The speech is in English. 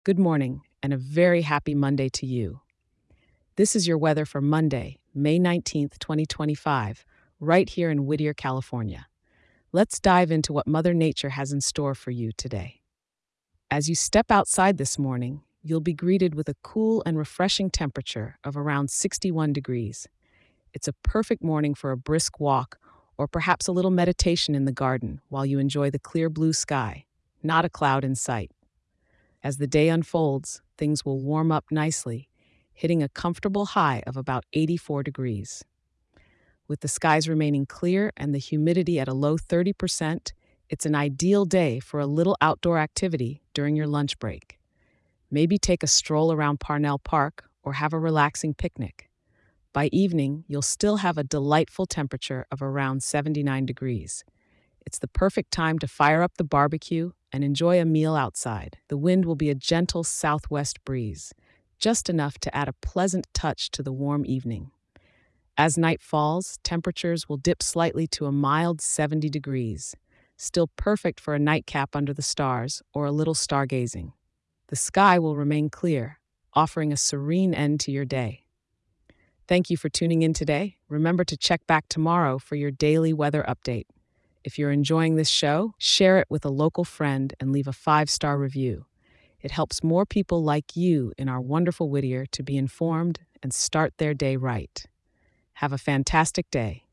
Good morning, and a very happy Monday to you. This is your weather for Monday, May 19th, 2025, right here in Whittier, California. Let's dive into what Mother Nature has in store for you today. As you step outside this morning, you'll be greeted with a cool and refreshing temperature of around 61 degrees. It's a perfect morning for a brisk walk or perhaps a little meditation in the garden while you enjoy the clear blue sky, not a cloud in sight. As the day unfolds, things will warm up nicely, hitting a comfortable high of about 84 degrees. With the skies remaining clear and the humidity at a low 30%, it's an ideal day for a little outdoor activity during your lunch break. Maybe take a stroll around Parnell Park or have a relaxing picnic. By evening, you'll still have a delightful temperature of around 79 degrees. It's the perfect time to fire up the barbecue and enjoy a meal outside. The wind will be a gentle southwest breeze, just enough to add a pleasant touch to the warm evening. As night falls, temperatures will dip slightly to a mild 70 degrees, still perfect for a nightcap under the stars or a little stargazing. The sky will remain clear, offering a serene end to your day. Thank you for tuning in today. Remember to check back tomorrow for your daily weather update. If you're enjoying this show, share it with a local friend and leave a 5-star review. It helps more people like you in our wonderful Whittier to be informed and start their day right. Have a fantastic day.